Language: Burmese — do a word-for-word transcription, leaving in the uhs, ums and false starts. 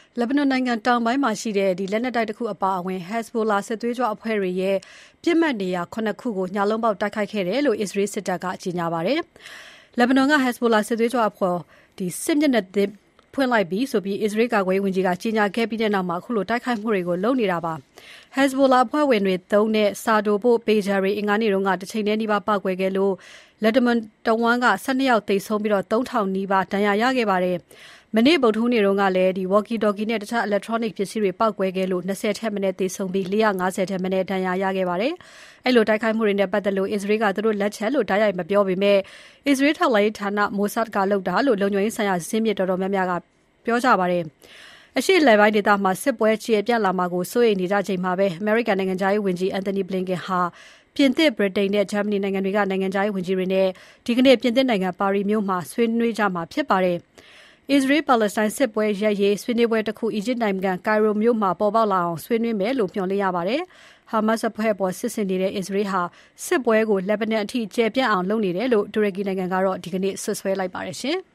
လက်ဘနွန်နိုင်ငံတောင်ပိုင်းမှာရှိတဲ့ဒီလက်နက်တိုက်တစ်ခုအပါအဝင် Hezbollah စစ်သွေးကြွအဖွဲ့တွေရဲ့ပြစ်မှတ်နေရာခုနှစ်ခုကိုညလုံးပေါက်တိုက်ခိုက်ခဲ့တယ်လို့အစ္စရေးစစ်တပ်ကကြေညာပါတယ်။လက်ဘနွန်က Hezbollah စစ်သွေးကြွအဖွဲ့ဒီစစ်မျက်နှာသစ်ဖွင့်လိုက်ပြီဆိုပြီးအစ္စရေးကာကွယ်ရေးဝန်ကြီးကကြေညာခဲ့ပြီးတဲ့နောက်မှာအခုလိုတိုက်ခိုက်မှုတွေကိုလုပ်နေတာပါ။ Hezbollah အဖွဲ့ဝင်တွေသုံးတဲ့စာတိုပို့ပေဂျာတွေအင်္ဂါနေ့တုန်းကတစ်ချိန်တည်းနီးပါးပောက်ကွဲခဲ့လို့လက်ဘနွန်တဝန်းက၁၂ယောက်သေဆုံးပြီးတော့သုံးထောင်နီးပါးဒဏ်ရာရခဲ့ပါတယ်။မနေ့ဗုဒ္ဓဟူးနေ့တုန်းကလည်းဒီ walkie talkie နဲ့တခြား electronic ပစ္စည်းတွေပောက်ကွဲခဲ့လို့၂၀ထက်မနည်းသေဆုံးပြီး၄၅၀ထက်မနည်းဒဏ်ရာရခဲ့ပါတယ်။အဲ့လိုတိုက်ခိုက်မှုတွေနဲ့ပတ်သက်လို့အစ္စရေးကသူတို့လက်ချက်လို့ဓာတ်ရိုက်မပြောပေမဲ့အစ္စရေးထောက်လှမ်းရေးဌာန Mossad ကလုပ်တာလို့လုံခြုံရေးဆိုင်ရာဇင်းမြစ်တော်တော်များများကပြောကြပါတယ်။အရှေ့အလယ်ပိုင်းဒေသမှာစစ်ပွဲချေပြန့်လာမှာကိုစိုးရိမ်နေကြချိန်မှာပဲ American နိုင်ငံသားရေးဝန်ကြီး Antony Blinken ဟာပြင်သစ်၊ဗြိတိန်နဲ့ဂျာမနီနိုင်ငံတွေကနိုင်ငံသားရေးဝန်ကြီးတွေနဲ့ဒီကနေ့ပြင်သစ်နိုင်ငံပါရီမြို့မှာဆွေးနွေးကြမှာဖြစ်ပါတယ်။ Israel-Palestine စစ်ပွဲရပ်ရေးဆွေးနွေးပွဲတစ်ခုအီဂျစ်နိုင်ငံကိုင်ရိုမြို့မှာပေါ်ပေါက်လာအောင်ဆွေးနွေးမယ်လို့မျှော်လင့်ရပါတယ်။ Hamas အဖွဲ့ပေါ်စစ်ဆင်နေတဲ့ Israel ဟာစစ်ပွဲကိုလက်ဘနွန်အထိကျယ်ပြန့်အောင်လုပ်နေတယ်လို့တူရကီနိုင်ငံကတော့ဒီကနေ့ဆွဆွဲလိုက်ပါတယ်ရှင်။